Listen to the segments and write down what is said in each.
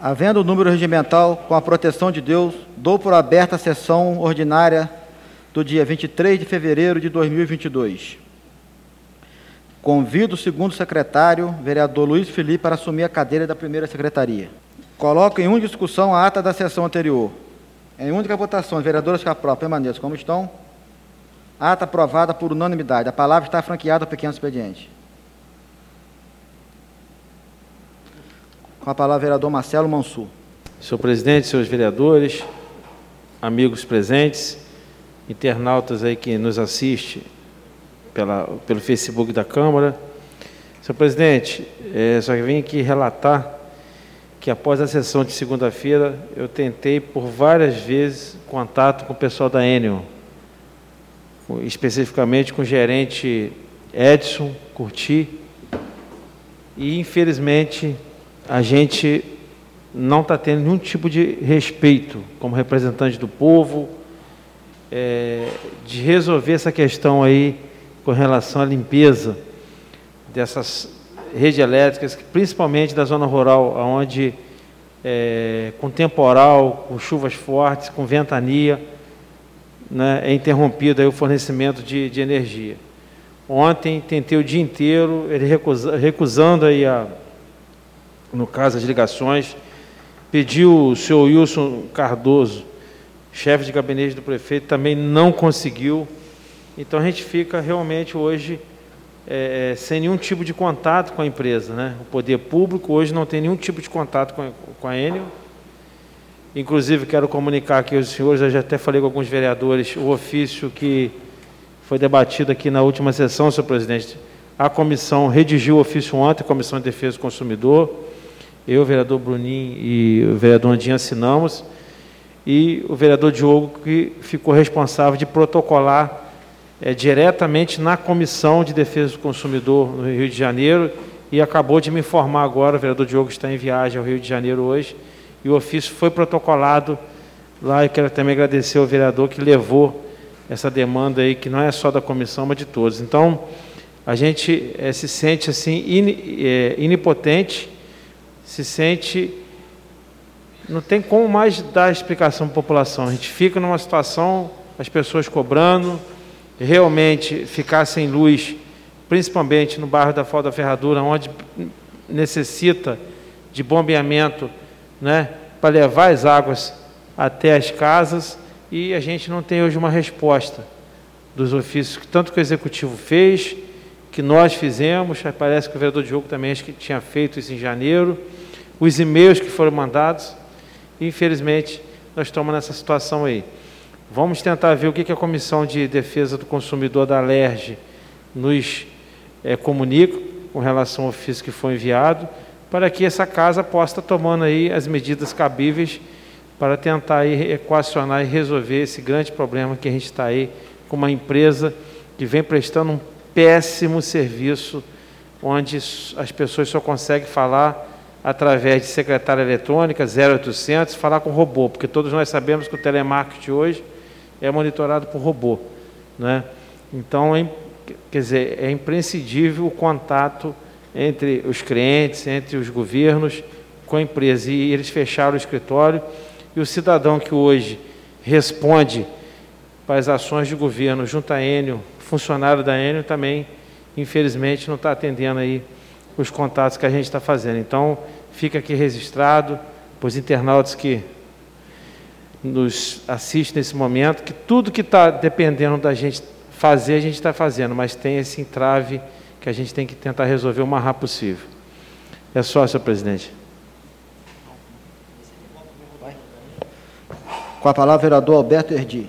Havendo o número regimental, com a proteção de Deus, dou por aberta a sessão ordinária do dia 23 de fevereiro de 2022. Convido o segundo secretário, vereador Luiz Felipe, para assumir a cadeira da primeira secretaria. Coloco em única discussão a ata da sessão anterior. Em única votação, os vereadores que aprovam permaneçam como estão. Ata aprovada por unanimidade. A palavra está franqueada ao pequeno expediente. Com a palavra, vereador Marcelo Mansur. Senhor presidente, senhores vereadores, amigos presentes, internautas aí que nos assistem pelo Facebook da Câmara. Senhor presidente, só vim aqui relatar que após a sessão de segunda-feira, eu tentei por várias vezes contato com o pessoal da Enel, especificamente com o gerente Edson Curti, e infelizmente a gente não está tendo nenhum tipo de respeito como representante do povo, de resolver essa questão aí com relação à limpeza dessas redes elétricas, principalmente da zona rural, onde com temporal, com chuvas fortes, com ventania, né, é interrompido aí o fornecimento de energia. Ontem tentei o dia inteiro, ele recusando aí no caso as ligações, pediu o senhor Wilson Cardoso, chefe de gabinete do prefeito, também não conseguiu. Então a gente fica realmente hoje sem nenhum tipo de contato com a empresa, né? O poder público hoje não tem nenhum tipo de contato com a Enel. Inclusive quero comunicar aqui aos senhores, eu já até falei com alguns vereadores, o ofício que foi debatido aqui na última sessão, senhor presidente. A comissão redigiu o ofício ontem, a Comissão de Defesa do Consumidor, eu, o vereador Bruninho e o vereador Andinho assinamos, e o vereador Diogo, que ficou responsável de protocolar diretamente na Comissão de Defesa do Consumidor no Rio de Janeiro, e acabou de me informar agora, o vereador Diogo está em viagem ao Rio de Janeiro hoje, e o ofício foi protocolado lá. Eu quero também agradecer ao vereador que levou essa demanda aí, que não é só da comissão, mas de todos. Então, a gente se sente assim inipotente, se sente, não tem como mais dar explicação para a população. A gente fica numa situação, as pessoas cobrando, realmente ficar sem luz, principalmente no bairro da Foz da Ferradura, onde necessita de bombeamento, né, para levar as águas até as casas, e a gente não tem hoje uma resposta dos ofícios, que tanto que o Executivo fez, que nós fizemos, parece que o vereador Diogo também acho que tinha feito isso em janeiro, os e-mails que foram mandados, e infelizmente nós estamos nessa situação aí. Vamos tentar ver o que a Comissão de Defesa do Consumidor da Alerj nos comunica com relação ao ofício que foi enviado, para que essa casa possa estar tomando aí as medidas cabíveis para tentar aí equacionar e resolver esse grande problema que a gente está aí com uma empresa que vem prestando um péssimo serviço, onde as pessoas só conseguem falar através de secretária eletrônica, 0800, falar com robô, porque todos nós sabemos que o telemarketing hoje é monitorado por robô, né? Então, quer dizer, é imprescindível o contato entre os clientes, entre os governos, com a empresa, e eles fecharam o escritório, e o cidadão que hoje responde para as ações de governo junto à Enel, funcionário da Enel, também, infelizmente, não está atendendo aí os contatos que a gente está fazendo. Então, fica aqui registrado para os internautas que nos assistem nesse momento, que tudo que está dependendo da gente fazer, a gente está fazendo, mas tem esse entrave que a gente tem que tentar resolver o mais rápido possível. É só, senhor presidente. Com a palavra, vereador Alberto Erdi.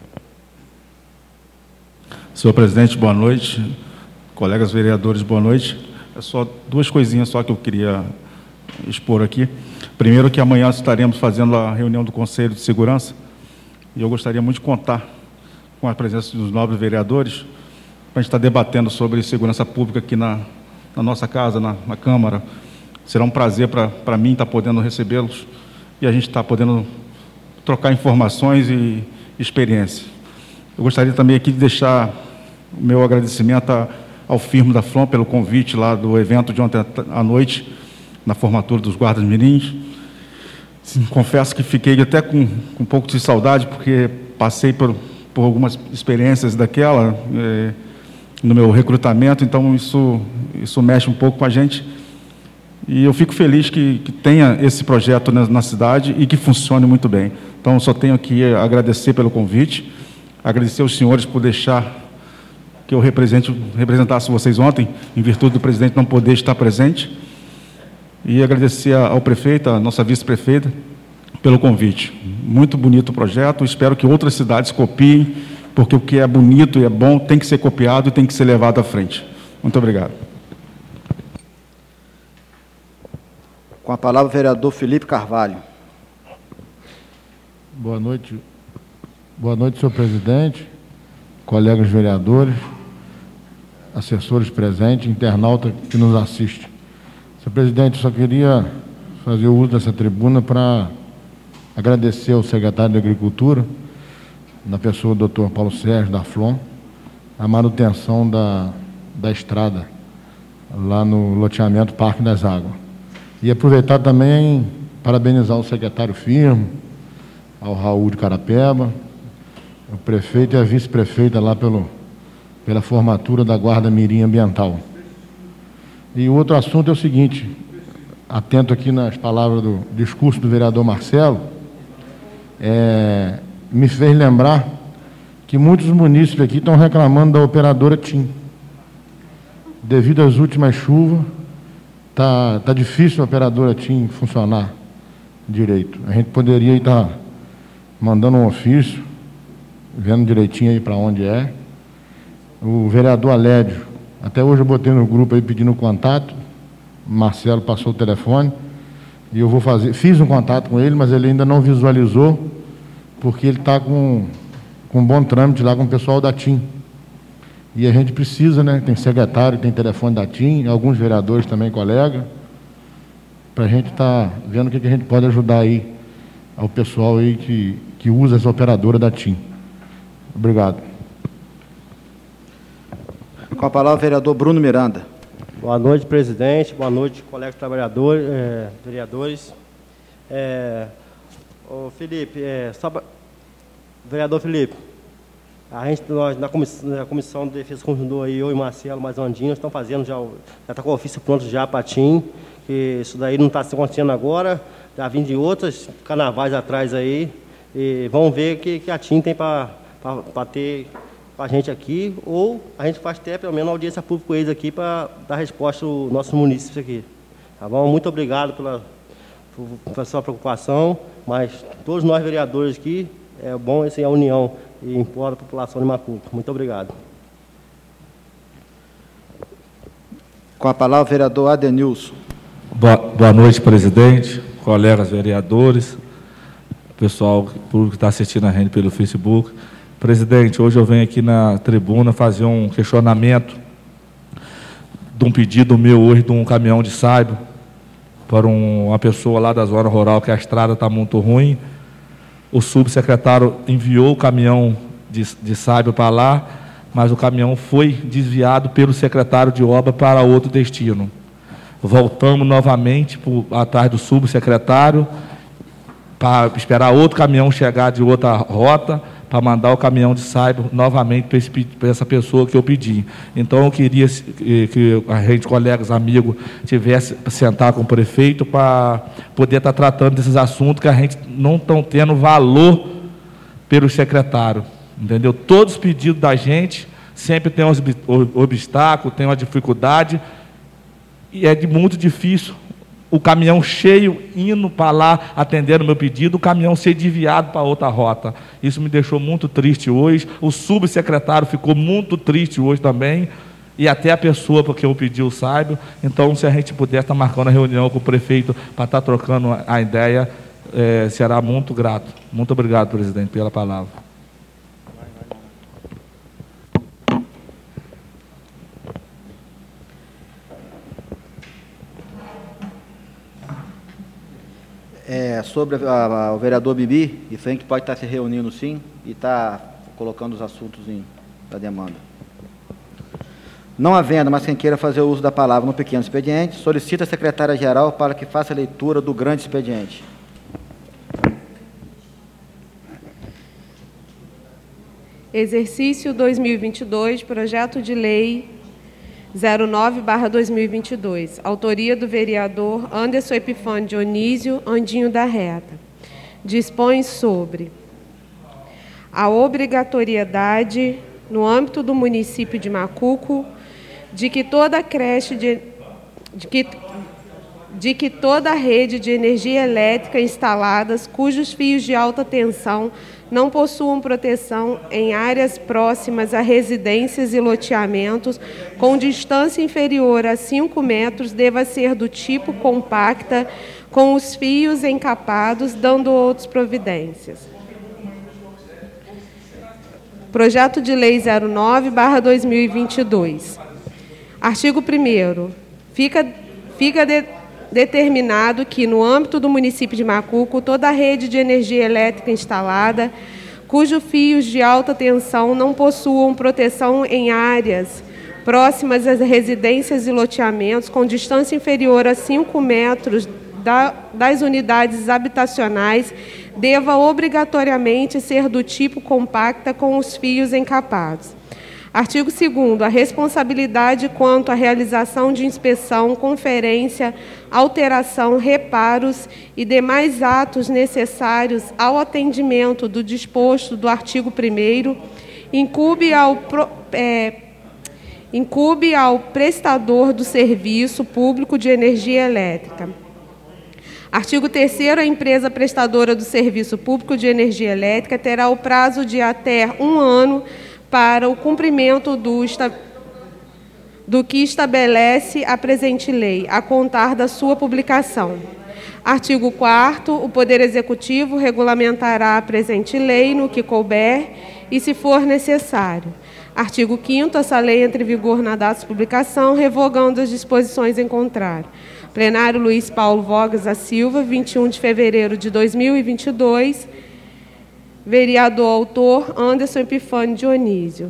Senhor presidente, boa noite. Colegas vereadores, boa noite. É só duas coisinhas só que eu queria expor aqui. Primeiro, que amanhã estaremos fazendo a reunião do Conselho de Segurança, e eu gostaria muito de contar com a presença dos nobres vereadores, para a gente estar debatendo sobre segurança pública aqui na nossa casa, na Câmara. Será um prazer para mim estar podendo recebê-los, e a gente estar podendo trocar informações e experiência. Eu gostaria também aqui de deixar o meu agradecimento ao Firmo da Flom pelo convite lá do evento de ontem à noite, na formatura dos guardas mirins. Sim, confesso que fiquei até com um pouco de saudade, porque passei por algumas experiências daquela no meu recrutamento, então isso mexe um pouco com a gente. E eu fico feliz que tenha esse projeto na cidade e que funcione muito bem. Então, só tenho que agradecer pelo convite, agradecer aos senhores por deixar que eu representasse vocês ontem, em virtude do presidente não poder estar presente, e agradecer ao prefeito, à nossa vice-prefeita, pelo convite. Muito bonito o projeto, espero que outras cidades copiem, porque o que é bonito e é bom tem que ser copiado e tem que ser levado à frente. Muito obrigado. Com a palavra, o vereador Felipe Carvalho. Boa noite, senhor presidente, colegas vereadores, assessores presentes, internauta que nos assiste. Senhor presidente, só queria fazer o uso dessa tribuna para agradecer ao secretário de Agricultura, na pessoa do Dr. Paulo Sérgio da Flon, a manutenção da estrada lá no loteamento Parque das Águas. E aproveitar também parabenizar o secretário Firmo, ao Raul de Carapeba, o prefeito e a vice-prefeita lá pela formatura da Guarda Mirim Ambiental. E o outro assunto é o seguinte, atento aqui nas palavras do discurso do vereador Marcelo, me fez lembrar que muitos munícipes aqui estão reclamando da operadora TIM. Devido às últimas chuvas, tá difícil a operadora TIM funcionar direito. A gente poderia estar mandando um ofício, vendo direitinho aí para onde é. O vereador Alédio, até hoje eu botei no grupo aí pedindo contato, Marcelo passou o telefone, e eu fiz um contato com ele, mas ele ainda não visualizou, porque ele está com um bom trâmite lá com o pessoal da TIM. E a gente precisa, né? Tem secretário, tem telefone da TIM, alguns vereadores também, colega, para a gente estar vendo o que a gente pode ajudar aí ao pessoal aí que usa essa operadora da TIM. Obrigado. Com a palavra, o vereador Bruno Miranda. Boa noite, presidente. Boa noite, colegas trabalhadores, vereadores. Felipe, vereador Felipe, nós na Comissão de Defesa Consumidor, aí, eu e Marcelo, mais Andinho, estamos fazendo já está com o ofício pronto já para a TIM, que isso daí não está acontecendo agora, já vim de outros carnavais atrás aí, e vamos ver o que a TIM tem para ter com a gente aqui, ou a gente faz até pelo menos uma audiência pública com eles aqui para dar resposta aos nossos munícipes aqui. Tá bom? Muito obrigado pela sua preocupação, mas todos nós vereadores aqui, é bom a união e impor a população de Macuco. Muito obrigado. Com a palavra, o vereador Adenilson. Boa noite, presidente, colegas vereadores, pessoal público que está assistindo a gente pelo Facebook. Presidente, hoje eu venho aqui na tribuna fazer um questionamento de um pedido meu hoje de um caminhão de saibo para uma pessoa lá da zona rural, que a estrada está muito ruim. O subsecretário enviou o caminhão de saibo para lá, mas o caminhão foi desviado pelo secretário de obra para outro destino. Voltamos novamente atrás do subsecretário para esperar outro caminhão chegar de outra rota, para mandar o caminhão de saibo novamente para essa pessoa que eu pedi. Então, eu queria que a gente, colegas, amigos, tivesse sentar com o prefeito para poder estar tratando desses assuntos que a gente não está tendo valor pelo secretário, entendeu? Todos os pedidos da gente sempre tem uns obstáculos, tem uma dificuldade, e é muito difícil o caminhão cheio, indo para lá, atendendo o meu pedido, o caminhão ser desviado para outra rota. Isso me deixou muito triste hoje. O subsecretário ficou muito triste hoje também, e até a pessoa porque eu pedi o saibo. Então, se a gente puder estar marcando a reunião com o prefeito para estar trocando a ideia, será muito grato. Muito obrigado, presidente, pela palavra. Sobre o vereador Bibi, isso a gente pode estar se reunindo sim e estar colocando os assuntos da demanda. Não havendo, mas quem queira fazer o uso da palavra no pequeno expediente, solicita a secretária-geral para que faça a leitura do grande expediente. Exercício 2022, projeto de lei 09/2022. Autoria do vereador Anderson Epifânio Dionísio Andinho da Reta. Dispõe sobre a obrigatoriedade, no âmbito do município de Macuco, de que toda creche de que toda rede de energia elétrica instaladas cujos fios de alta tensão não possuam proteção em áreas próximas a residências e loteamentos com distância inferior a 5 metros deva ser do tipo compacta, com os fios encapados, dando outras providências. Projeto de Lei 09/2022. Artigo 1º. Fica determinado que, no âmbito do município de Macuco, toda a rede de energia elétrica instalada, cujos fios de alta tensão não possuam proteção em áreas próximas às residências e loteamentos, com distância inferior a 5 metros das unidades habitacionais, deva obrigatoriamente ser do tipo compacta, com os fios encapados. Artigo 2º. A responsabilidade quanto à realização de inspeção, conferência, alteração, reparos e demais atos necessários ao atendimento do disposto do artigo 1º incumbe ao prestador do serviço público de energia elétrica. Artigo 3º. A empresa prestadora do serviço público de energia elétrica terá o prazo de até 1 ano para o cumprimento do que estabelece a presente lei, a contar da sua publicação. Artigo 4º. O Poder Executivo regulamentará a presente lei no que couber e se for necessário. Artigo 5º. Essa lei entra em vigor na data de publicação, revogando as disposições em contrário. Plenário Luiz Paulo Vogas da Silva, 21 de fevereiro de 2022. Vereador autor Anderson Epifânio Dionísio.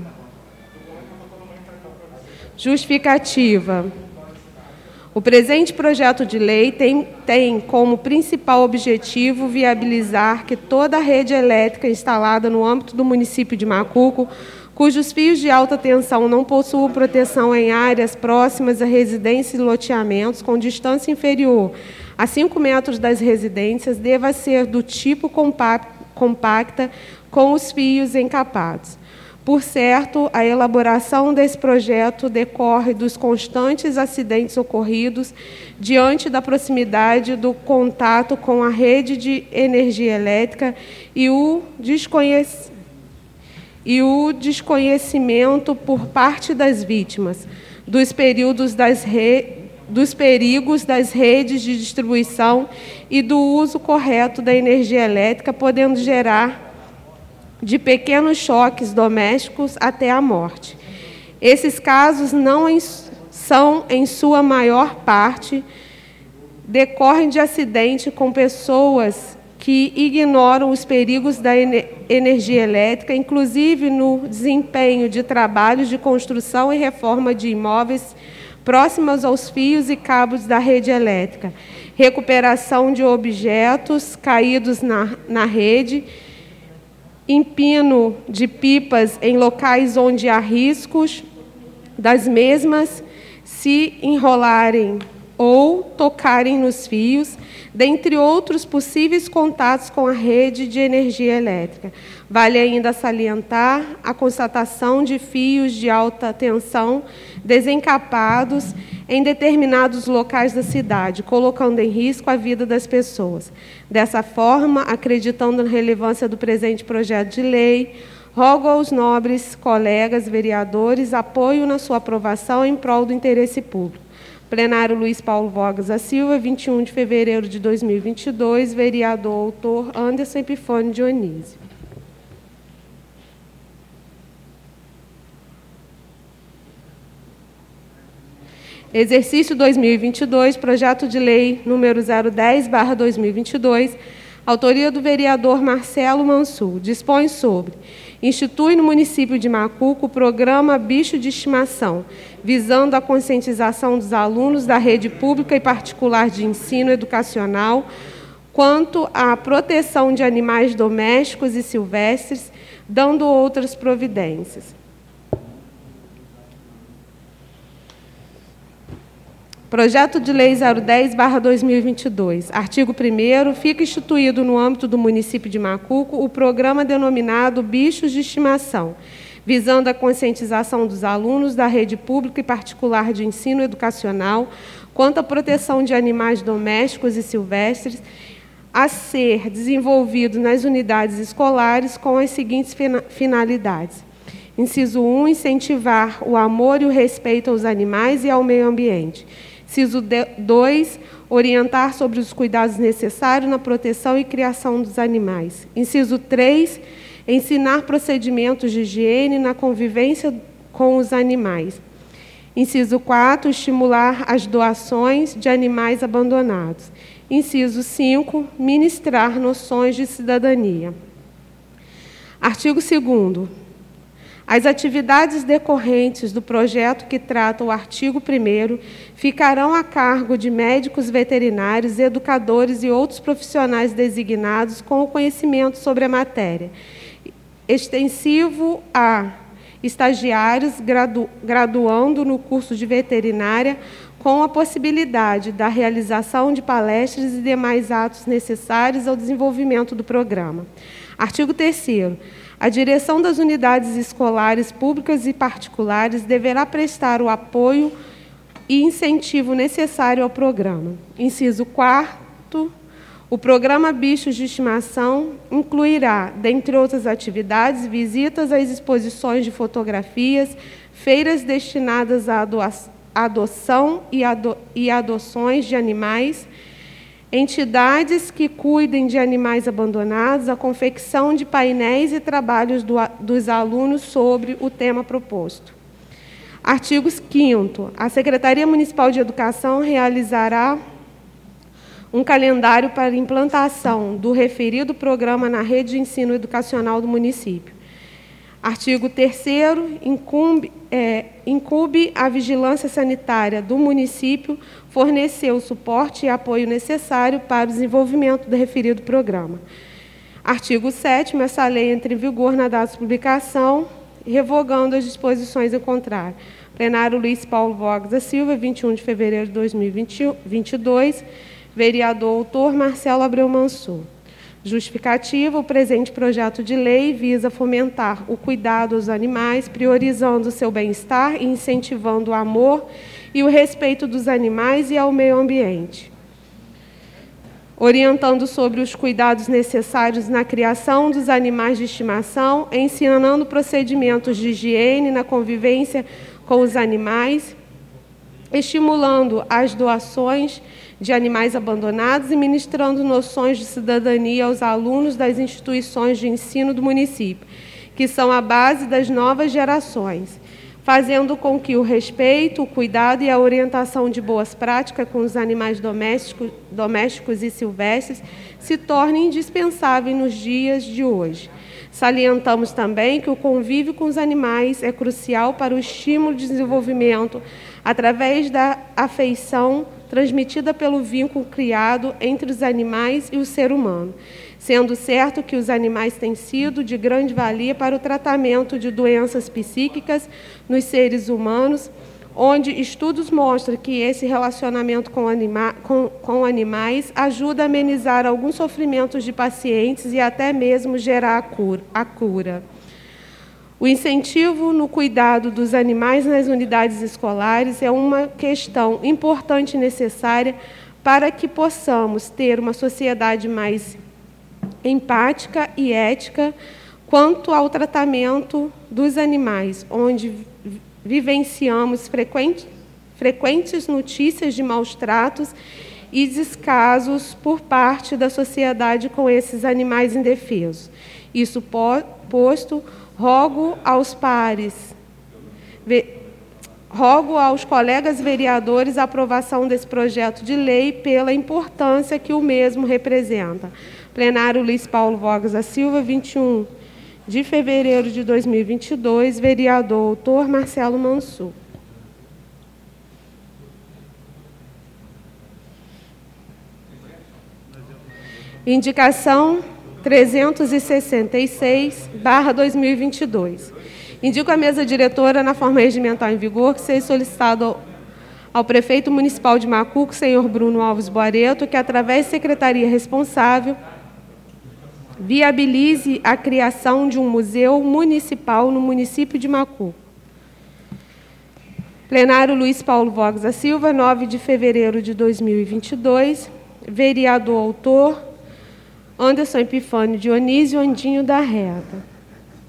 Justificativa. O presente projeto de lei tem como principal objetivo viabilizar que toda a rede elétrica instalada no âmbito do município de Macuco, cujos fios de alta tensão não possuam proteção em áreas próximas a residências e loteamentos com distância inferior a 5 metros das residências, deva ser do tipo compacta, com os fios encapados. Por certo, a elaboração desse projeto decorre dos constantes acidentes ocorridos diante da proximidade do contato com a rede de energia elétrica e o desconhecimento por parte das vítimas dos perigos das redes de distribuição e do uso correto da energia elétrica, podendo gerar de pequenos choques domésticos até a morte. Esses casos são, em sua maior parte, decorrem de acidente com pessoas que ignoram os perigos da energia elétrica, inclusive no desempenho de trabalhos de construção e reforma de imóveis próximos aos fios e cabos da rede elétrica, recuperação de objetos caídos na rede, empino de pipas em locais onde há riscos das mesmas se enrolarem ou tocarem nos fios, dentre outros possíveis contatos com a rede de energia elétrica. Vale ainda salientar a constatação de fios de alta tensão desencapados em determinados locais da cidade, colocando em risco a vida das pessoas. Dessa forma, acreditando na relevância do presente projeto de lei, rogo aos nobres colegas vereadores apoio na sua aprovação em prol do interesse público. Plenário Luiz Paulo Vogas da Silva, 21 de fevereiro de 2022, vereador autor Anderson Epifânio Dionísio. Exercício 2022, projeto de lei número 010/2022, autoria do vereador Marcelo Mansur, dispõe sobre: institui no município de Macuco o programa Bicho de Estimação, visando a conscientização dos alunos da rede pública e particular de ensino educacional quanto à proteção de animais domésticos e silvestres, dando outras providências. Projeto de Lei 010/2022. Artigo 1º. Fica instituído no âmbito do município de Macuco o programa denominado Bichos de Estimação, visando a conscientização dos alunos da rede pública e particular de ensino educacional quanto à proteção de animais domésticos e silvestres, a ser desenvolvido nas unidades escolares com as seguintes finalidades. Inciso 1, incentivar o amor e o respeito aos animais e ao meio ambiente. Inciso 2, orientar sobre os cuidados necessários na proteção e criação dos animais. Inciso 3, ensinar procedimentos de higiene na convivência com os animais. Inciso 4, estimular as doações de animais abandonados. Inciso 5, ministrar noções de cidadania. Artigo 2º. As atividades decorrentes do projeto que trata o artigo 1º ficarão a cargo de médicos veterinários, educadores e outros profissionais designados com o conhecimento sobre a matéria, extensivo a estagiários graduando no curso de veterinária, com a possibilidade da realização de palestras e demais atos necessários ao desenvolvimento do programa. Artigo 3º. A direção das unidades escolares públicas e particulares deverá prestar o apoio e incentivo necessário ao programa. Inciso 4º. O programa Bichos de Estimação incluirá, dentre outras atividades, visitas às exposições de fotografias, feiras destinadas à adoção e adoções de animais, entidades que cuidem de animais abandonados, a confecção de painéis e trabalhos dos alunos sobre o tema proposto. Artigo 5º. A Secretaria Municipal de Educação realizará um calendário para implantação do referido programa na rede de ensino educacional do município. Artigo 3º. Incumbe à vigilância sanitária do município fornecer o suporte e apoio necessário para o desenvolvimento do referido programa. Artigo 7º. Essa lei entra em vigor na data de publicação, revogando as disposições em contrário. Plenário Luiz Paulo Vogas da Silva, 21 de fevereiro de 2022. Vereador autor Marcelo Abreu Mansur. Justificativa: o presente projeto de lei visa fomentar o cuidado aos animais, priorizando o seu bem-estar e incentivando o amor e o respeito dos animais e ao meio ambiente, orientando sobre os cuidados necessários na criação dos animais de estimação, ensinando procedimentos de higiene na convivência com os animais, estimulando as doações de animais abandonados e ministrando noções de cidadania aos alunos das instituições de ensino do município, que são a base das novas gerações, fazendo com que o respeito, o cuidado e a orientação de boas práticas com os animais domésticos e silvestres se tornem indispensáveis nos dias de hoje. Salientamos também que o convívio com os animais é crucial para o estímulo de desenvolvimento através da afeição transmitida pelo vínculo criado entre os animais e o ser humano, sendo certo que os animais têm sido de grande valia para o tratamento de doenças psíquicas nos seres humanos, onde estudos mostram que esse relacionamento com animais ajuda a amenizar alguns sofrimentos de pacientes e até mesmo gerar a cura. O incentivo no cuidado dos animais nas unidades escolares é uma questão importante e necessária para que possamos ter uma sociedade mais empática e ética quanto ao tratamento dos animais, onde vivenciamos frequentes notícias de maus tratos e descasos por parte da sociedade com esses animais indefesos. Isso posto, rogo aos colegas vereadores a aprovação desse projeto de lei pela importância que o mesmo representa. Plenário Luiz Paulo Vogas da Silva, 21 de fevereiro de 2022, vereador autor Marcelo Mansur. Indicação 366/2022. Indico à mesa diretora, na forma regimental em vigor, que seja solicitado ao prefeito municipal de Macuco, senhor Bruno Alves Boareto, que, através da secretaria responsável, viabilize a criação de um museu municipal no município de Macuco. Plenário Luiz Paulo Vogas da Silva, 9 de fevereiro de 2022. Vereador autor, Anderson Epifânio Dionísio Andinho da Reta.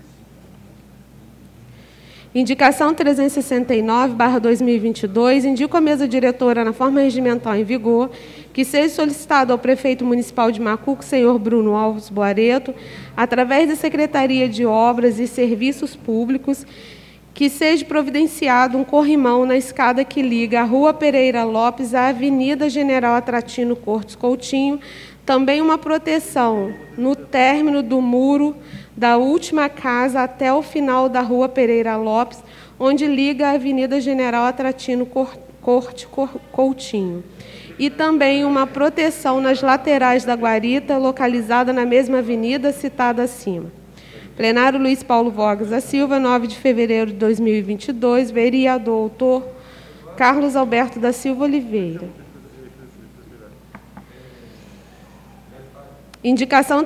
Indicação 369/2022, indico à mesa diretora, na forma regimental em vigor, que seja solicitado ao prefeito municipal de Macuco, senhor Bruno Alves Boareto, através da Secretaria de Obras e Serviços Públicos, que seja providenciado um corrimão na escada que liga a Rua Pereira Lopes à Avenida General Atratino Cortes Coutinho, também uma proteção no término do muro da última casa até o final da Rua Pereira Lopes, onde liga a Avenida General Atratino Cortes Coutinho. E também uma proteção nas laterais da guarita, localizada na mesma avenida citada acima. Plenário Luiz Paulo Vogas da Silva, 9 de fevereiro de 2022, vereador autor Carlos Alberto da Silva Oliveira. Indicação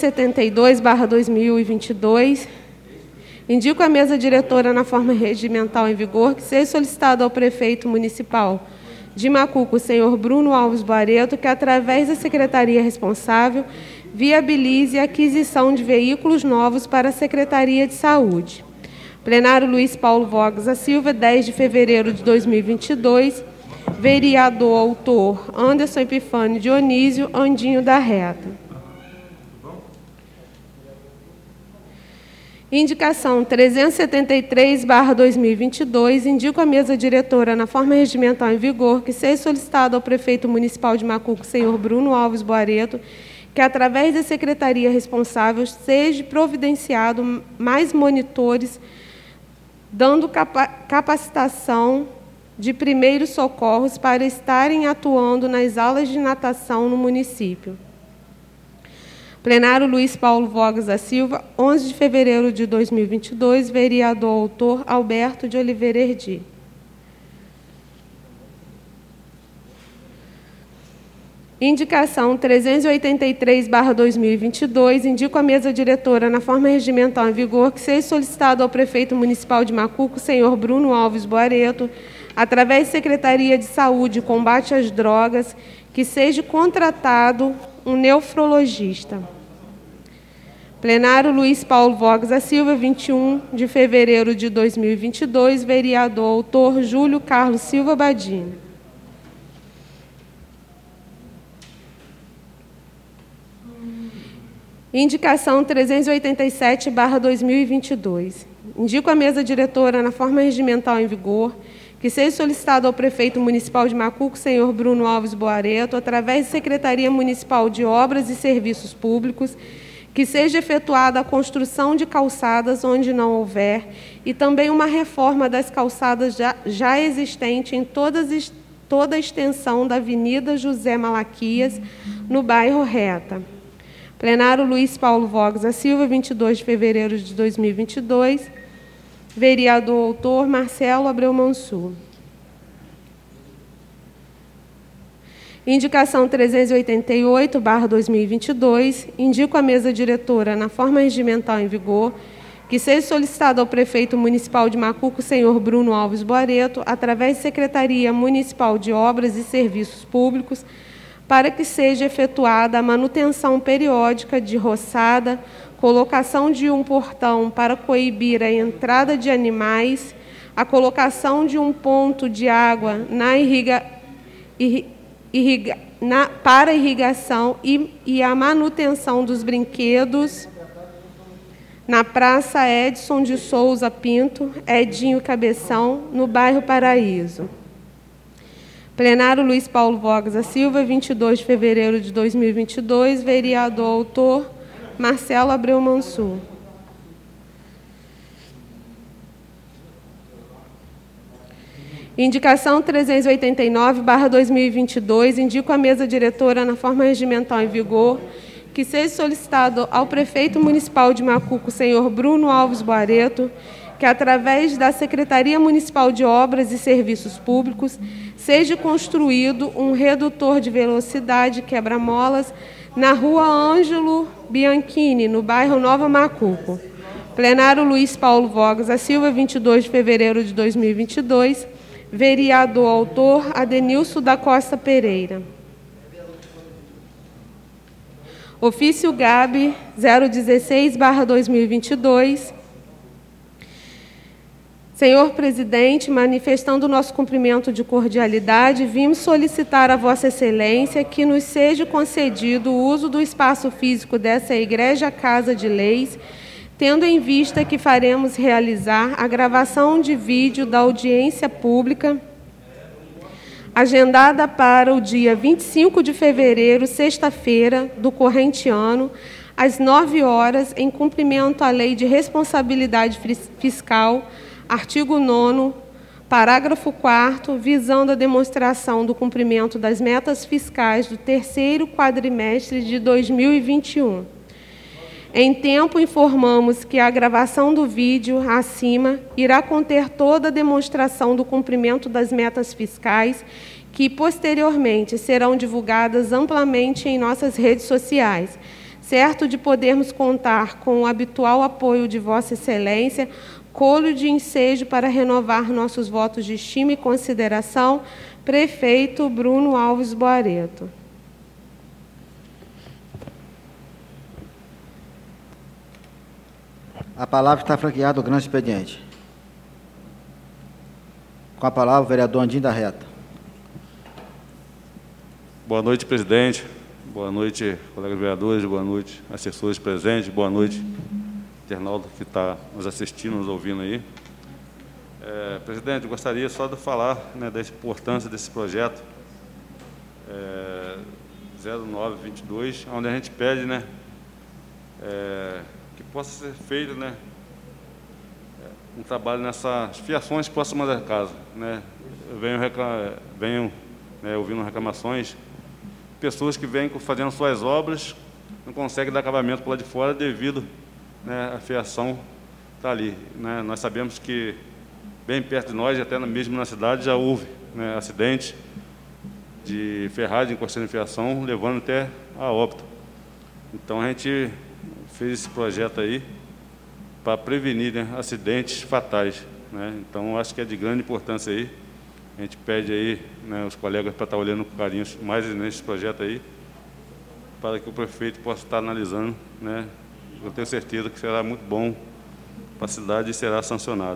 372/2022. Indico à mesa diretora, na forma regimental em vigor, que seja solicitado ao prefeito municipal de Macuco, senhor Bruno Alves Boareto, que, através da secretaria responsável, viabilize a aquisição de veículos novos para a Secretaria de Saúde. Plenário Luiz Paulo Vogas da Silva, 10 de fevereiro de 2022. Vereador autor Anderson Epifânio Dionísio Andinho da Reta. Indicação 373/2022, indico à mesa diretora, na forma regimental em vigor, que seja solicitado ao prefeito municipal de Macuco, senhor Bruno Alves Boareto, que, através da secretaria responsável, seja providenciado mais monitores, dando capacitação de primeiros socorros para estarem atuando nas aulas de natação no município. Plenário Luiz Paulo Vogas da Silva, 11 de fevereiro de 2022, vereador autor Alberto de Oliveira Erdi. Indicação 383/2022, indico à mesa diretora, na forma regimental em vigor, que seja solicitado ao prefeito municipal de Macuco, senhor Bruno Alves Boareto, através da Secretaria de Saúde e Combate às Drogas, que seja contratado um nefrologista. Plenário Luiz Paulo Vogas da Silva, 21 de fevereiro de 2022, vereador autor Júlio Carlos Silva Badini. Indicação 387/2022. Indico à mesa diretora, na forma regimental em vigor, que seja solicitado ao prefeito municipal de Macuco, senhor Bruno Alves Boareto, através da Secretaria Municipal de Obras e Serviços Públicos, que seja efetuada a construção de calçadas onde não houver e também uma reforma das calçadas já existentes em toda a extensão da Avenida José Malaquias, no bairro Reta. Plenário Luiz Paulo Vogas da Silva, 22 de fevereiro de 2022. Vereador autor Marcelo Abreu Mansur. Indicação 388/2022. Indico à mesa diretora, na forma regimental em vigor, que seja solicitado ao prefeito municipal de Macuco, senhor Bruno Alves Boareto, através da Secretaria Municipal de Obras e Serviços Públicos, para que seja efetuada a manutenção periódica de roçada, colocação de um portão para coibir a entrada de animais, a colocação de um ponto de água para irrigação e a manutenção dos brinquedos na Praça Edson de Souza Pinto, Edinho Cabeção, no bairro Paraíso. Plenário Luiz Paulo Vogas da Silva, 22 de fevereiro de 2022, vereador autor Marcelo Abreu Mansur. Indicação 389/2022, indico à mesa diretora, na forma regimental em vigor, que seja solicitado ao prefeito municipal de Macuco, senhor Bruno Alves Boareto, que, através da Secretaria Municipal de Obras e Serviços Públicos, seja construído um redutor de velocidade quebra-molas na rua Ângelo Bianchini, no bairro Nova Macuco. Plenário Luiz Paulo Vogas da Silva, 22 de fevereiro de 2022. Vereador autor Adenilson da Costa Pereira. Ofício GAB 016/2022. Senhor presidente, manifestando o nosso cumprimento de cordialidade, vimos solicitar a Vossa Excelência que nos seja concedido o uso do espaço físico dessa Igreja Casa de Leis, tendo em vista que faremos realizar a gravação de vídeo da audiência pública, agendada para o dia 25 de fevereiro, sexta-feira, do corrente ano, às 9 horas, em cumprimento à Lei de Responsabilidade Fiscal, artigo 9º, parágrafo 4º, visando a demonstração do cumprimento das metas fiscais do terceiro quadrimestre de 2021. Em tempo, informamos que a gravação do vídeo acima irá conter toda a demonstração do cumprimento das metas fiscais, que posteriormente serão divulgadas amplamente em nossas redes sociais, certo de podermos contar com o habitual apoio de Vossa Excelência, colo de ensejo para renovar nossos votos de estima e consideração, prefeito Bruno Alves Boareto. A palavra está franqueada ao grande expediente. Com a palavra, o vereador Andim da Reta. Boa noite, presidente. Boa noite, colegas vereadores. Boa noite, assessores presentes. Boa noite, internauta que está nos assistindo, nos ouvindo aí. Presidente, eu gostaria só de falar, né, da importância desse projeto 0922, onde a gente pede, né, que possa ser feito, né, um trabalho nessas fiações próximas da casa, né. Eu venho ouvindo reclamações, pessoas que vêm fazendo suas obras, não conseguem dar acabamento por lá de fora devido, né, a fiação está ali, né. Nós sabemos que bem perto de nós, até mesmo na cidade, já houve, né, acidente de ferragem encostando em fiação, levando até a óbito. Então a gente fez esse projeto aí para prevenir, né, acidentes fatais, né. Então acho que é de grande importância aí. A gente pede aí, né, os colegas para estar olhando com carinho mais nesse projeto aí, para que o prefeito possa estar analisando, né. Eu tenho certeza que será muito bom para a cidade e será sancionado.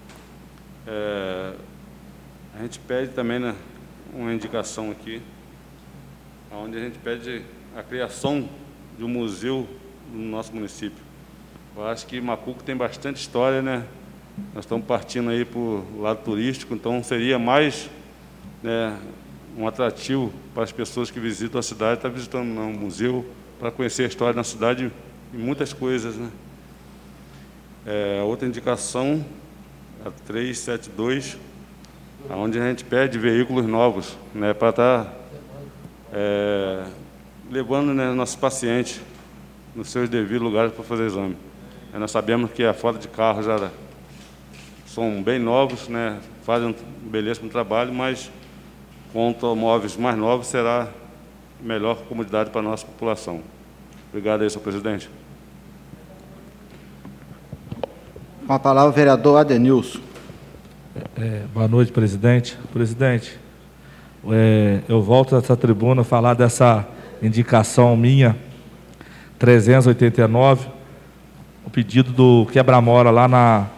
A gente pede também, né, uma indicação aqui, onde a gente pede a criação de um museu no nosso município. Eu acho que Macuco tem bastante história, né? Nós estamos partindo aí para o lado turístico, então seria mais, né, um atrativo para as pessoas que visitam a cidade, estar visitando um museu, para conhecer a história da cidade e muitas coisas, né? Outra indicação, a 372, onde a gente pede veículos novos, né, para estar levando, né, nossos pacientes nos seus devidos lugares para fazer exame. Nós sabemos que a frota de carros já são bem novos, né, fazem um belíssimo trabalho, mas com automóveis mais novos será melhor comodidade para a nossa população. Obrigado aí, senhor presidente. Com a palavra, o vereador Adenilson. Boa noite, presidente. Presidente, eu volto a essa tribuna a falar dessa indicação minha, 389, o pedido do quebra-mora lá na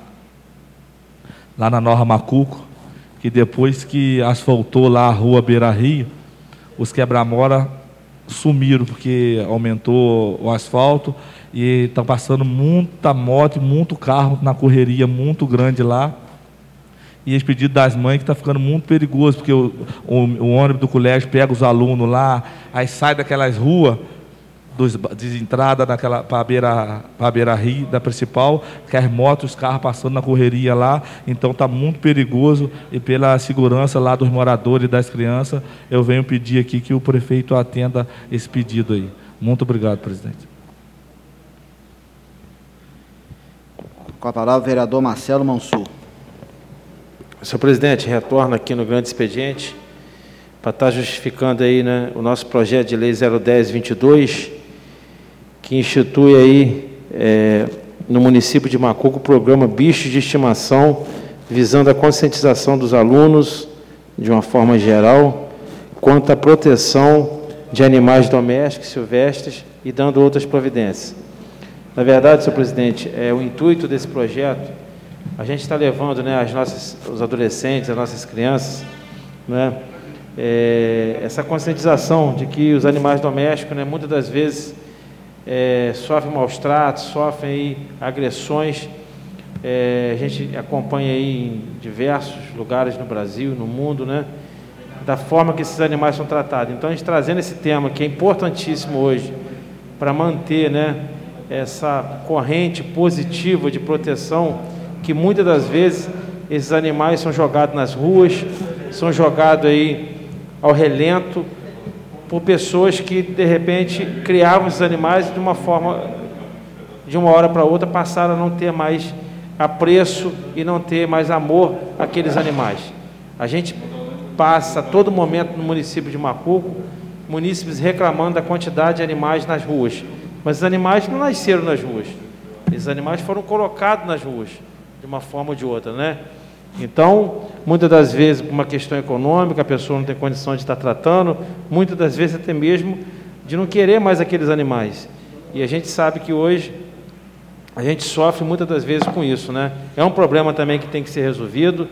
Nova Macuco, que depois que asfaltou lá a rua Beira Rio, os quebra-mora sumiram, porque aumentou o asfalto e estão passando muita moto e muito carro na correria muito grande lá. E esse pedido das mães que está ficando muito perigoso, porque o ônibus do colégio pega os alunos lá, aí sai daquelas ruas de entrada para a Beira Rio, da principal, que as motos, os carros passando na correria lá, então está muito perigoso, e pela segurança lá dos moradores e das crianças, eu venho pedir aqui que o prefeito atenda esse pedido aí. Muito obrigado, presidente. Com a palavra, o vereador Marcelo Mansur. Senhor presidente, retorno aqui no grande expediente para estar justificando aí, né, o nosso projeto de lei 010/22, que institui aí no município de Macuco o programa Bichos de Estimação, visando a conscientização dos alunos, de uma forma geral, quanto à proteção de animais domésticos, silvestres e dando outras providências. Na verdade, senhor presidente, o intuito desse projeto, a gente está levando, né, os adolescentes, as nossas crianças, né, essa conscientização de que os animais domésticos, né, muitas das vezes sofrem maus tratos, sofrem aí agressões. A gente acompanha aí em diversos lugares no Brasil, no mundo, né, da forma que esses animais são tratados. Então, a gente trazendo esse tema que é importantíssimo hoje para manter, né, essa corrente positiva de proteção, que muitas das vezes esses animais são jogados nas ruas, são jogados aí ao relento por pessoas que, de repente, criavam esses animais de uma forma, de uma hora para outra, passaram a não ter mais apreço e não ter mais amor àqueles animais. A gente passa a todo momento no município de Macuco, munícipes reclamando da quantidade de animais nas ruas. Mas os animais não nasceram nas ruas. Esses animais foram colocados nas ruas, de uma forma ou de outra, né? Então, muitas das vezes, por uma questão econômica, a pessoa não tem condição de estar tratando, muitas das vezes até mesmo de não querer mais aqueles animais. E a gente sabe que hoje a gente sofre muitas das vezes com isso, né? É um problema também que tem que ser resolvido.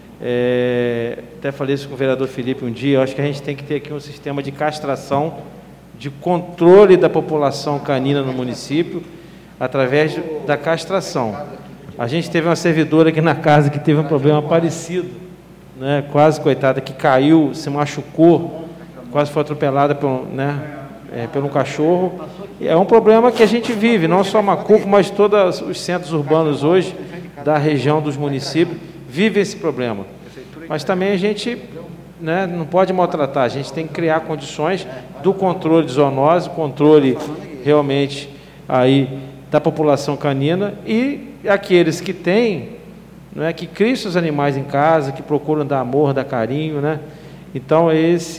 Até falei isso com o vereador Felipe um dia, eu acho que a gente tem que ter aqui um sistema de castração, de controle da população canina no município, através da castração. A gente teve uma servidora aqui na casa que teve um problema parecido, né? Quase, coitada, que caiu, se machucou, quase foi atropelada por um cachorro. E é um problema que a gente vive, não só Macuco, mas todos os centros urbanos hoje, da região dos municípios, vivem esse problema. Mas também a gente, né, não pode maltratar, a gente tem que criar condições do controle de zoonose, controle realmente aí da população canina, e aqueles que têm, né, que criam seus animais em casa, que procuram dar amor, dar carinho, né? Então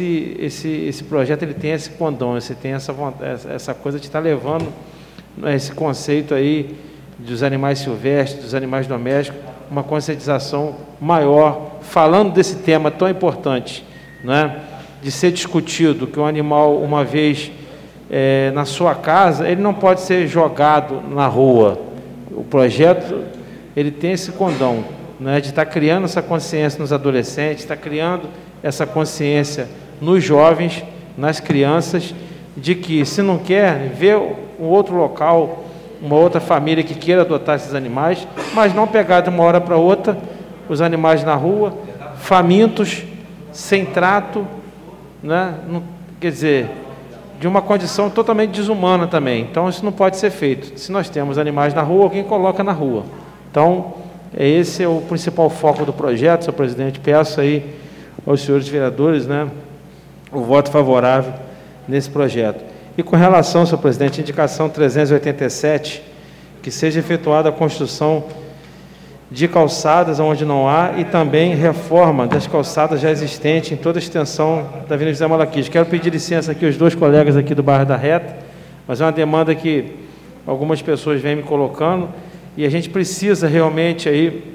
esse projeto ele tem esse condão, ele tem essa coisa de estar levando, né, esse conceito aí dos animais silvestres, dos animais domésticos, uma conscientização maior, falando desse tema tão importante, né, de ser discutido, que o animal, uma vez na sua casa, ele não pode ser jogado na rua. O projeto ele tem esse condão, né, de estar criando essa consciência nos adolescentes, estar criando essa consciência nos jovens, nas crianças, de que se não quer ver um outro local, uma outra família que queira adotar esses animais, mas não pegar de uma hora para outra os animais na rua, famintos, sem trato, né? Quer dizer, de uma condição totalmente desumana também. Então, isso não pode ser feito. Se nós temos animais na rua, alguém coloca na rua. Então, esse é o principal foco do projeto, senhor presidente. Peço aí aos senhores vereadores, né, o voto favorável nesse projeto. E com relação, senhor presidente, indicação 387, que seja efetuada a construção de calçadas onde não há e também reforma das calçadas já existentes em toda a extensão da Avenida José Malaquias. Quero pedir licença aqui aos dois colegas aqui do bairro da Reta, mas é uma demanda que algumas pessoas vêm me colocando e a gente precisa realmente aí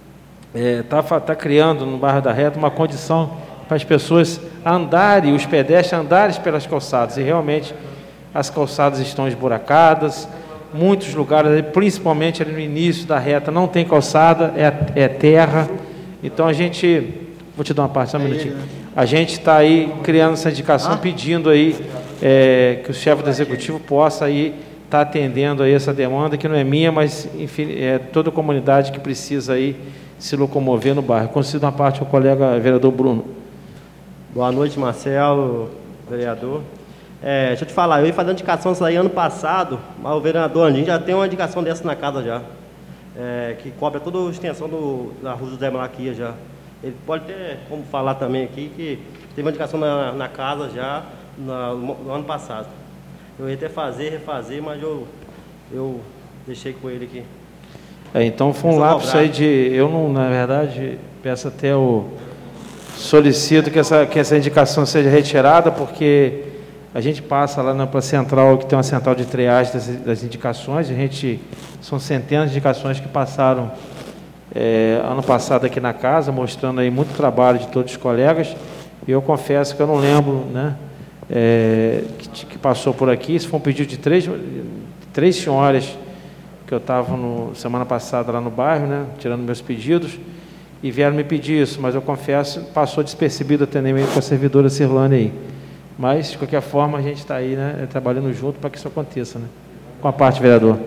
tá criando no bairro da Reta uma condição para as pessoas andarem, os pedestres andarem pelas calçadas, e realmente as calçadas estão esburacadas, muitos lugares, principalmente ali no início da reta, não tem calçada, é terra. Então a gente, vou te dar uma parte, só um minutinho. A gente está aí criando essa indicação, pedindo aí que o chefe do executivo possa aí estar atendendo aí essa demanda, que não é minha, mas enfim, é toda a comunidade que precisa aí se locomover no bairro. Concedo uma parte ao colega vereador Bruno. Boa noite, Marcelo, vereador. Deixa eu te falar, eu ia fazer uma indicação disso aí ano passado, mas o vereador Andinho já tem uma indicação dessa na casa já, que cobre toda a extensão da Rua José Malaquias já. Ele pode ter como falar também aqui que teve uma indicação na casa já no ano passado. Eu ia até refazer, mas eu deixei com ele aqui. Então foi um lapso aí de... Eu não, na verdade, peço até solicito que essa indicação seja retirada, porque a gente passa lá na central, que tem uma central de triagem das indicações, são centenas de indicações que passaram ano passado aqui na casa, mostrando aí muito trabalho de todos os colegas, e eu confesso que eu não lembro, né, que passou por aqui. Isso foi um pedido de três senhoras que eu estava semana passada lá no bairro, né, tirando meus pedidos, e vieram me pedir isso, mas eu confesso, passou despercebido atendimento com a servidora Cirlane aí. Mas, de qualquer forma, a gente está aí, né, trabalhando junto para que isso aconteça, né? Com a parte, vereador.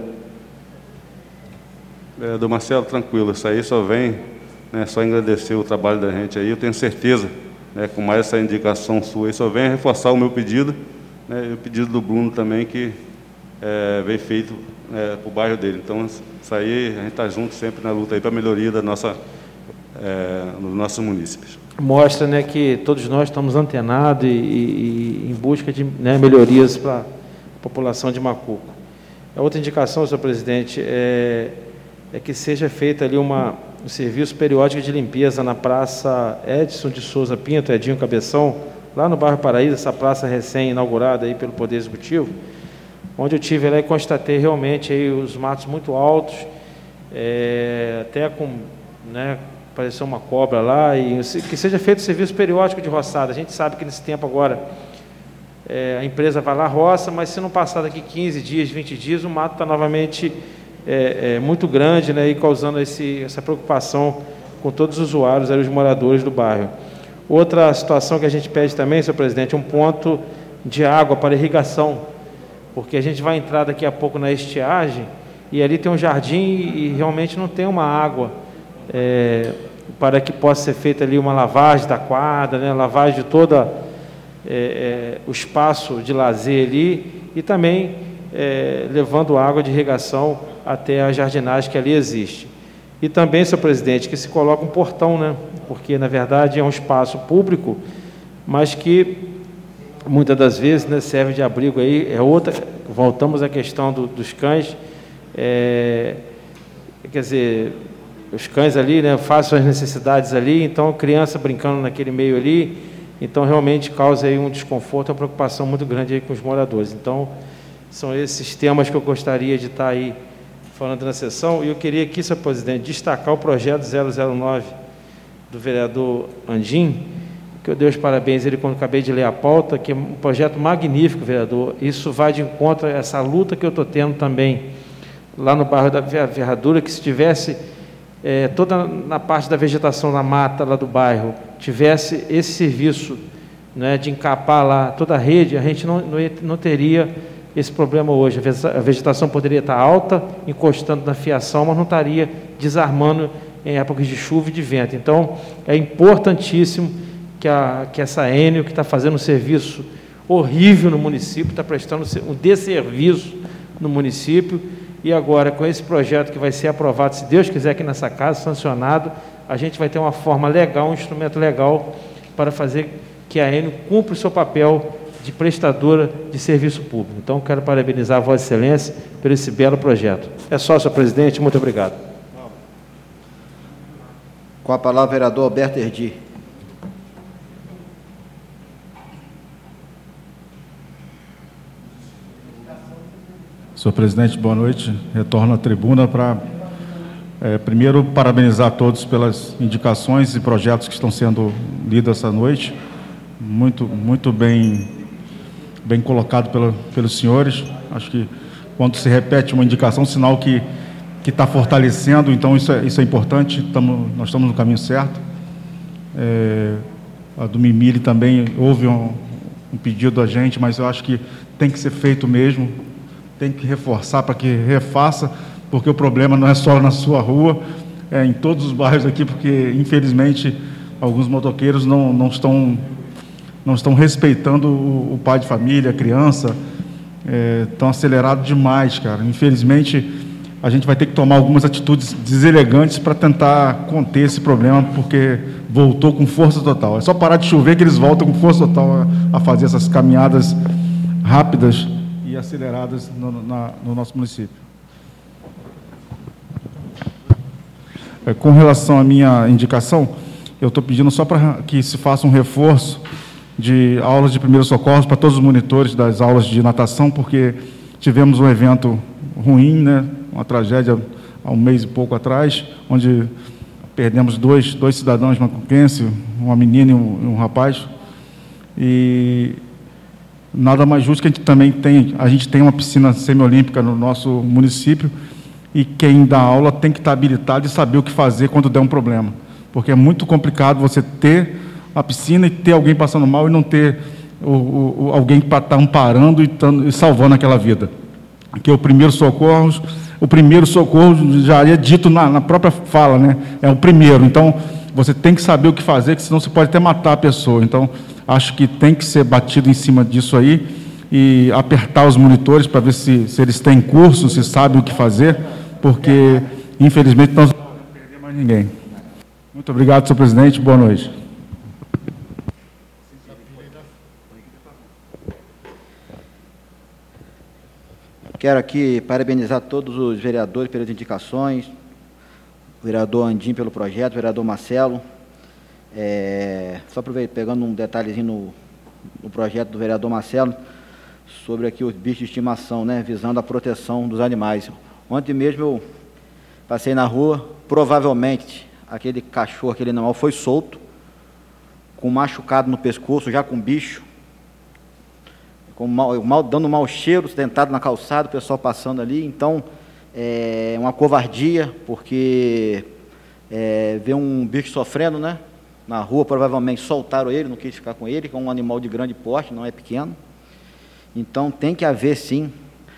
Vereador Marcelo, tranquilo, isso aí só vem, né, só agradecer o trabalho da gente aí. Eu tenho certeza, né, com mais essa indicação sua aí, só vem reforçar o meu pedido, né, e o pedido do Bruno também, que veio feito para o bairro dele. Então, isso aí, a gente está junto sempre na luta aí para a melhoria da nos nossos munícipes. Mostra, né, que todos nós estamos antenados e em busca de, né, melhorias para a população de Macuco. A outra indicação, senhor presidente, é que seja feita ali um serviço periódico de limpeza na Praça Edson de Souza Pinto, Edinho Cabeção, lá no bairro Paraíso, essa praça recém-inaugurada aí pelo Poder Executivo, onde eu tive lá e constatei realmente aí os matos muito altos, até com, né, apareceu uma cobra lá, e que seja feito serviço periódico de roçada. A gente sabe que nesse tempo agora a empresa vai lá, roça, mas se não passar daqui 15 dias, 20 dias, o mato está novamente muito grande, né, e causando essa preocupação com todos os usuários, os moradores do bairro. Outra situação que a gente pede também, senhor presidente, um ponto de água para irrigação, porque a gente vai entrar daqui a pouco na estiagem, e ali tem um jardim e realmente não tem uma água para que possa ser feita ali uma lavagem da quadra, né, lavagem de todo o espaço de lazer ali, e também levando água de irrigação até a jardinagem que ali existe. E também, senhor presidente, que se coloque um portão, né, porque na verdade é um espaço público, mas que muitas das vezes, né, serve de abrigo aí. Voltamos à questão dos cães, quer dizer, os cães ali, né, fazem suas necessidades ali, então a criança brincando naquele meio ali, então realmente causa aí um desconforto, uma preocupação muito grande aí com os moradores. Então, são esses temas que eu gostaria de estar aí falando na sessão, e eu queria aqui, senhor presidente, destacar o projeto 009 do vereador Andim, que eu dei os parabéns a ele quando acabei de ler a pauta, que é um projeto magnífico, vereador. Isso vai de encontro a essa luta que eu estou tendo também lá no bairro da Ferradura, que se tivesse toda na parte da vegetação na mata lá do bairro, tivesse esse serviço, né, de encapar lá toda a rede, a gente não teria esse problema hoje. A vegetação poderia estar alta, encostando na fiação, mas não estaria desarmando em épocas de chuva e de vento. Então, é importantíssimo que essa Enel, que está fazendo um serviço horrível no município, está prestando um desserviço no município, e agora, com esse projeto que vai ser aprovado, se Deus quiser, aqui nessa casa, sancionado, a gente vai ter uma forma legal, um instrumento legal para fazer que a Enel cumpra o seu papel de prestadora de serviço público. Então, quero parabenizar a Vossa Excelência por esse belo projeto. É só, senhor presidente, muito obrigado. Com a palavra, o vereador Alberto Erdi. Senhor presidente, boa noite. Retorno à tribuna para, primeiro, parabenizar a todos pelas indicações e projetos que estão sendo lidos essa noite. Muito bem colocado pelos senhores. Acho que quando se repete uma indicação, sinal que está fortalecendo, então isso é importante. Nós estamos no caminho certo. A do Mimile também houve um pedido da gente, mas eu acho que tem que ser feito mesmo. Tem que reforçar para que refaça, porque o problema não é só na sua rua, é em todos os bairros aqui, porque, infelizmente, alguns motoqueiros não estão respeitando o pai de família, a criança, estão acelerados demais, cara. Infelizmente, a gente vai ter que tomar algumas atitudes deselegantes para tentar conter esse problema, porque voltou com força total. É só parar de chover que eles voltam com força total a fazer essas caminhadas rápidas, e aceleradas no nosso município. Com relação à minha indicação, eu estou pedindo só para que se faça um reforço de aulas de primeiros socorros para todos os monitores das aulas de natação, porque tivemos um evento ruim, né, uma tragédia há um mês e pouco atrás, onde perdemos dois cidadãos macuquenses, uma menina e um rapaz, e nada mais justo que a gente tem uma piscina semiolímpica no nosso município, e quem dá aula tem que estar habilitado e saber o que fazer quando der um problema, porque é muito complicado você ter a piscina e ter alguém passando mal e não ter alguém para estar amparando e salvando aquela vida. Aqui é o primeiro socorro já é dito na própria fala, né? É o primeiro, então você tem que saber o que fazer, que senão você pode até matar a pessoa. Então, acho que tem que ser batido em cima disso aí e apertar os monitores para ver se eles têm curso, se sabem o que fazer, porque, infelizmente, nós não vamos perder mais ninguém. Muito obrigado, senhor presidente. Boa noite. Quero aqui parabenizar todos os vereadores pelas indicações, o vereador Andim pelo projeto, o vereador Marcelo. Só pegando um detalhezinho no projeto do vereador Marcelo, sobre aqui os bichos de estimação, né, visando a proteção dos animais. Ontem mesmo eu passei na rua, provavelmente aquele cachorro, aquele animal foi solto, com machucado no pescoço, já com bicho, dando mau cheiro, sentado na calçada, o pessoal passando ali. Então, é uma covardia, porque ver um bicho sofrendo, né, na rua, provavelmente soltaram ele, não quis ficar com ele, que é um animal de grande porte, não é pequeno. Então, tem que haver, sim,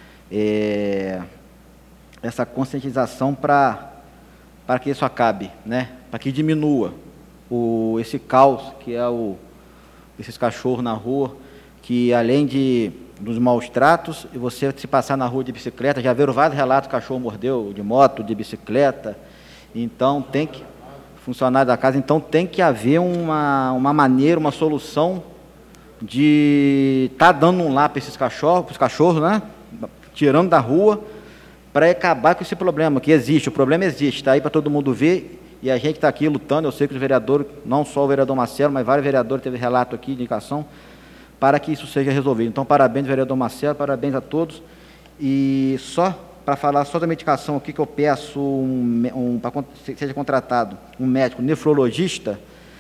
essa conscientização para que isso acabe, né, para que diminua esse caos que é esses cachorros na rua, que além dos maus tratos, e você se passar na rua de bicicleta, já viram vários relatos, cachorro mordeu de moto, de bicicleta, então tem que, funcionário da casa, então tem que haver uma maneira, uma solução de estar dando um lar para esses cachorros, né, tirando da rua, para acabar com esse problema, que existe, o problema existe, está aí para todo mundo ver, e a gente está aqui lutando, eu sei que os vereadores, não só o vereador Marcelo, mas vários vereadores teve relato aqui de indicação, para que isso seja resolvido. Então, parabéns, vereador Marcelo, parabéns a todos. E só para falar só da medicação aqui, que eu peço para que seja contratado um médico nefrologista.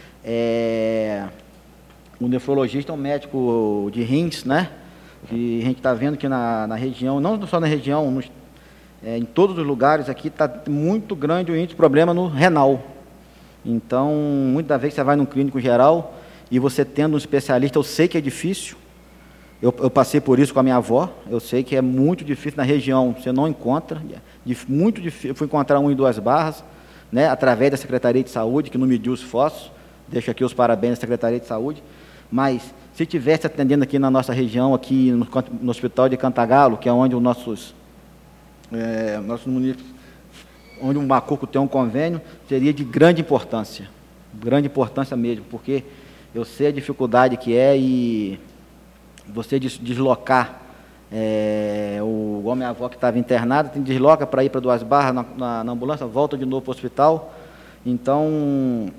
O nefrologista é um médico de rins, né? Que a gente está vendo que na região, não só na região, em todos os lugares aqui, está muito grande o índice de problema no renal. Então, muitas vezes você vai num clínico geral, e você tendo um especialista, eu sei que é difícil, eu passei por isso com a minha avó, eu sei que é muito difícil na região, você não encontra, muito difícil, eu fui encontrar 1 em 2 Barras, né, através da Secretaria de Saúde, que não mediu os esforços, deixo aqui os parabéns à Secretaria de Saúde, mas se tivesse atendendo aqui na nossa região, aqui no Hospital de Cantagalo, que é onde os nossos municípios, onde o Macuco tem um convênio, seria de grande importância mesmo, porque eu sei a dificuldade que é, e você deslocar, igual minha avó que estava internada, desloca para ir para 2 Barras na ambulância, volta de novo para o hospital. Então,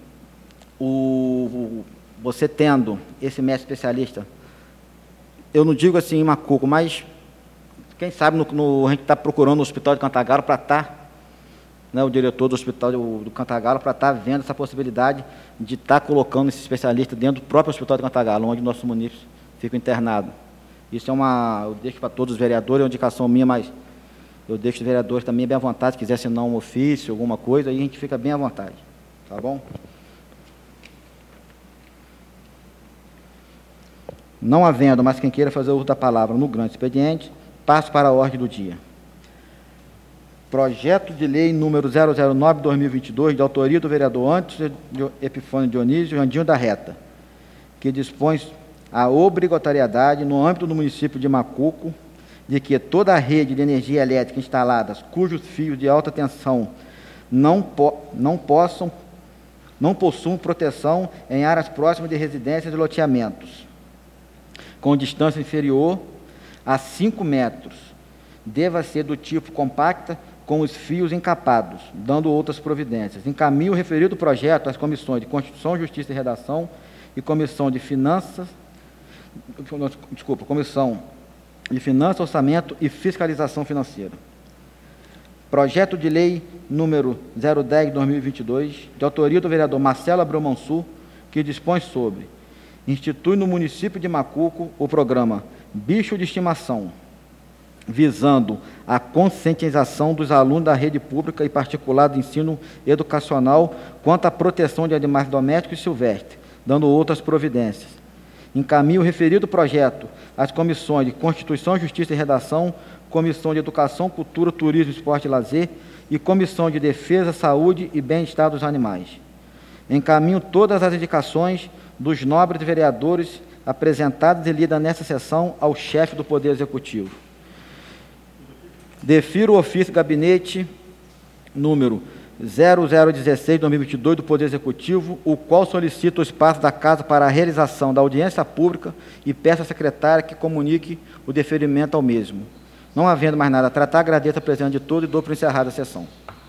você tendo esse médico especialista, eu não digo assim em Macuco, mas quem sabe a gente está procurando no Hospital de Cantagalo para estar, né, o diretor do Hospital do Cantagalo, para estar vendo essa possibilidade de estar colocando esse especialista dentro do próprio Hospital de Cantagalo, onde nossos munícipes ficam internados. Isso eu deixo para todos os vereadores, é uma indicação minha, mas eu deixo os vereadores também bem à vontade, se quiser assinar um ofício, alguma coisa, aí a gente fica bem à vontade, tá bom? Não havendo, mas quem queira fazer uso da palavra no grande expediente, passo para a ordem do dia. Projeto de lei número 009/2022, de autoria do vereador Antônio Epifânio Dionísio Jandinho da Reta, que dispõe a obrigatoriedade, no âmbito do município de Macuco, de que toda a rede de energia elétrica instalada, cujos fios de alta tensão não possuam proteção em áreas próximas de residências e loteamentos, com distância inferior a 5 metros. Deva ser do tipo compacta, com os fios encapados, dando outras providências. Encaminho o referido projeto às comissões de Constituição, Justiça e Redação e Comissão de Finanças, Comissão de Finanças, Orçamento e Fiscalização Financeira. Projeto de Lei número 010/2022, de autoria do vereador Marcelo Abreu Mansur, que dispõe sobre: institui no município de Macuco o programa Bicho de Estimação, visando a conscientização dos alunos da rede pública e particular de ensino educacional quanto à proteção de animais domésticos e silvestres, dando outras providências. Encaminho o referido projeto às comissões de Constituição, Justiça e Redação, Comissão de Educação, Cultura, Turismo, Esporte e Lazer e Comissão de Defesa, Saúde e Bem-Estar dos Animais. Encaminho todas as indicações dos nobres vereadores apresentadas e lidas nesta sessão ao chefe do Poder Executivo. Defiro o ofício gabinete número 0016/2022 do Poder Executivo, o qual solicita o espaço da Casa para a realização da audiência pública e peço à secretária que comunique o deferimento ao mesmo. Não havendo mais nada a tratar, agradeço a presença de todos e dou por encerrada a sessão.